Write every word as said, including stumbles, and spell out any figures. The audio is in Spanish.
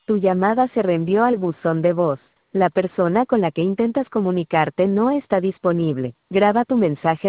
Tu llamada se reenvió al buzón de voz. La persona con la que intentas comunicarte no está disponible. Graba tu mensaje